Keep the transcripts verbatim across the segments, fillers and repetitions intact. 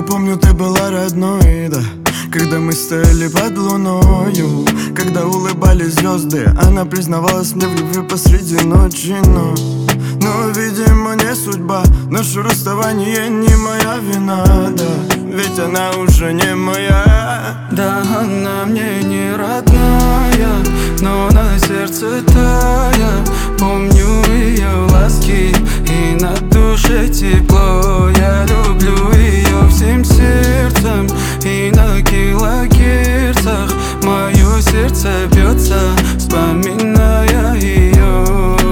помню, ты была родной, да. Когда мы стояли под луною, когда улыбались звезды, она признавалась мне в любви посреди ночи. Но, но видимо, не судьба. Наше расставание не моя вина, да. Ведь она уже не моя. Да, она мне не родная, но на сердце тая. Помню ее ласки и на душе тепло. Я люблю ее всем сердцем и на килогерцах. Мое сердце бьется, вспоминая ее.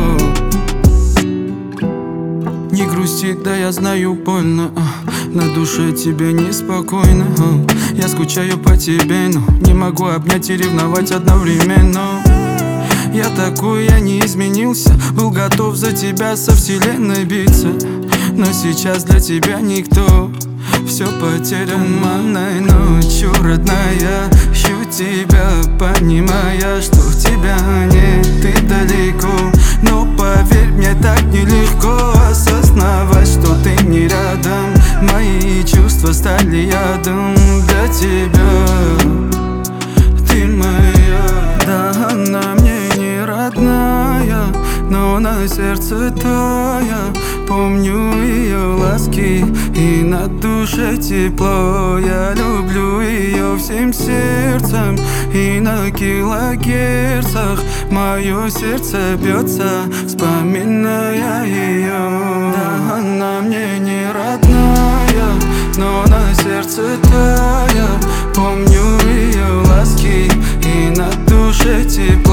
Не грусти, да я знаю, больно, а. На душе тебе неспокойно, а. Я скучаю по тебе, но не могу обнять и ревновать одновременно. Я такой, я не изменился, был готов за тебя со вселенной биться. Но сейчас для тебя никто, все потеряно. Туманной ночью, родная, ищу тебя, понимая, что в тебя нет, ты далеко. Но поверь, мне так нелегко осознавать, что ты не рядом. Мои чувства стали ядом для тебя. Ты моя. Да, она мне не родная, но на сердце тая. Помню ее ласки и на душе тепло. Я люблю ее всем сердцем и на килогерцах. Мое сердце бьется, вспоминая ее. Да, она мне не родная, но на сердце тая. Помню ее ласки и на душе тепло.